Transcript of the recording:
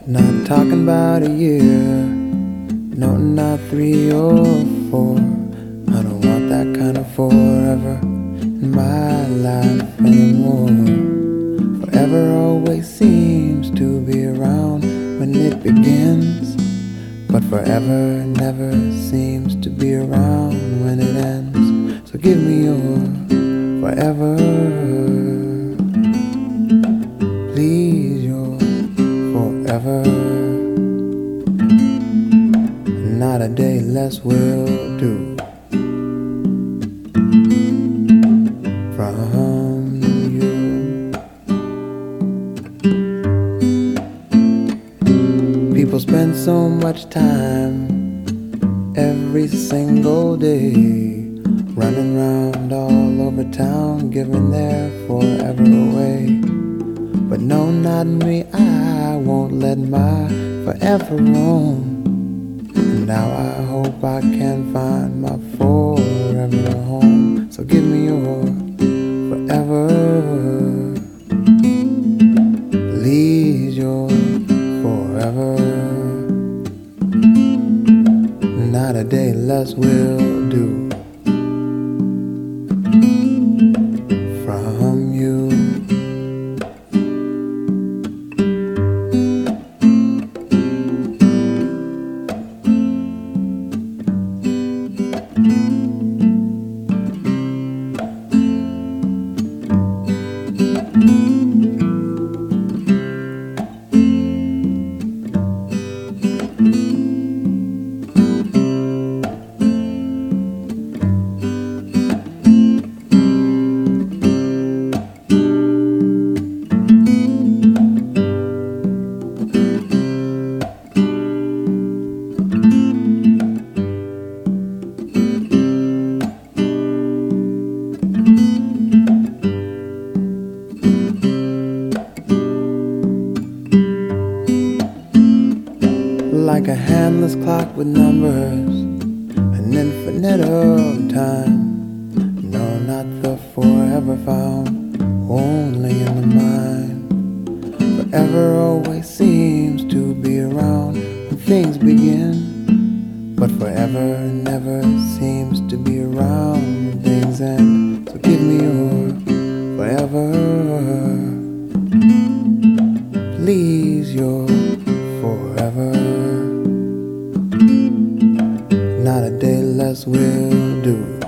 Not talking about a year, no, not 3 or 4. I don't want that kind of forever in my life anymore. Forever always seems to be around when it begins, but forever never seems to be around when it ends. So give me your forever, please, your forever. Not a day less will do. From you, people spend so much time every single day running round all over town, giving their forever away. But no, not me, I won't let my forever roam. Now I hope I can find my forever home. So give me your forever, please, your forever. Not a day less will do. From you, like a handless clock with numbers, an infinite of time. No, not the forever found, only in the mind. Forever always seems to be around when things begin, but forever never seems to be around when things end. So give me your forever, please, your forever. Not a day less will do.